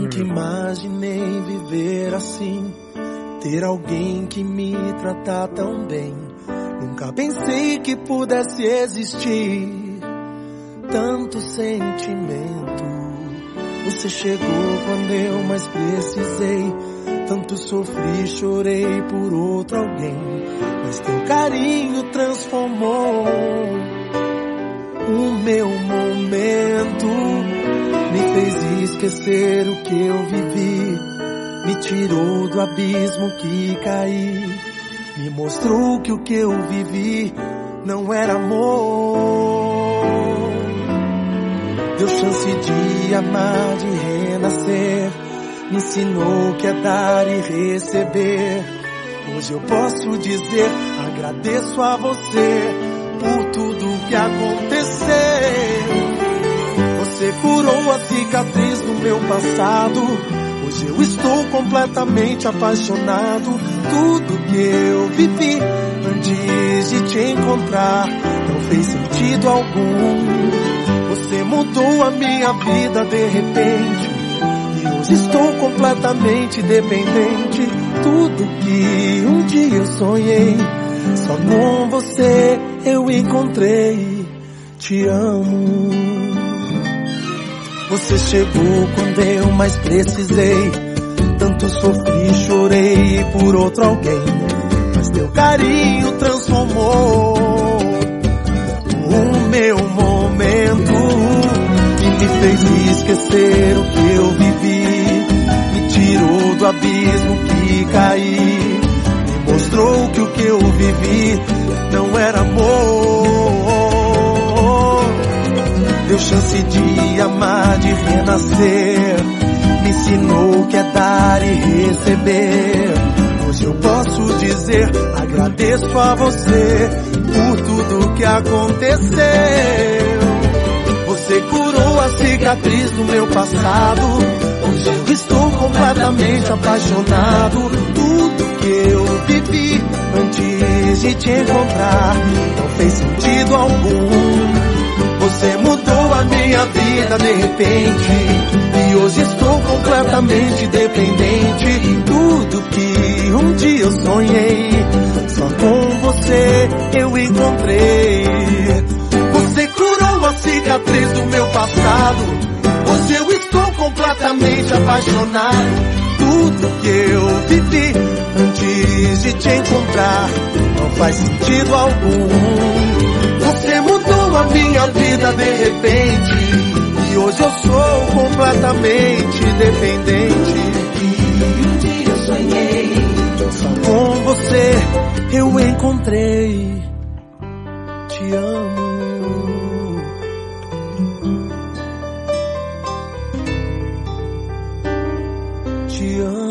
Nunca imaginei viver assim, ter alguém que me trata tão bem. Nunca pensei que pudesse existir tanto sentimento. Você chegou quando eu mais precisei, tanto sofri, chorei por outro alguém, mas teu carinho transformou o meu momento. Me fez esquecer o que eu vivi, me tirou do abismo que caí, me mostrou que o que eu vivi não era amor. Deu chance de amar, de renascer, me ensinou que é dar e receber. Hoje eu posso dizer, agradeço a você por tudo que aconteceu. Você curou a cicatriz do meu passado. Hoje eu estou completamente apaixonado. Tudo que eu vivi antes de te encontrar não fez sentido algum. Você mudou a minha vida de repente, e hoje estou completamente dependente. Tudo que um dia eu sonhei, só com você eu encontrei. Te amo. Você chegou quando eu mais precisei, tanto sofri, chorei por outro alguém, mas teu carinho transformou o meu momento e me fez esquecer o que eu vivi, me tirou do abismo que caí, me mostrou que o que eu vivi não era amor. Deu chance de amar, de renascer, me ensinou que é dar e receber. Hoje eu posso dizer, agradeço a você por tudo que aconteceu. Você curou a cicatriz do meu passado. Hoje eu estou completamente apaixonado. Tudo que eu vivi antes de te encontrar não fez sentido algum. Você mudou a minha vida de repente, e hoje estou completamente dependente. Tudo que um dia eu sonhei, só com você eu encontrei. Você curou a cicatriz do meu passado. Hoje eu estou completamente apaixonado. Tudo que eu vivi antes de te encontrar não faz sentido algum. Você mudou a minha vida de repente, e hoje eu sou completamente dependente. E um dia eu sonhei, só com você eu encontrei. Te amo. Te amo.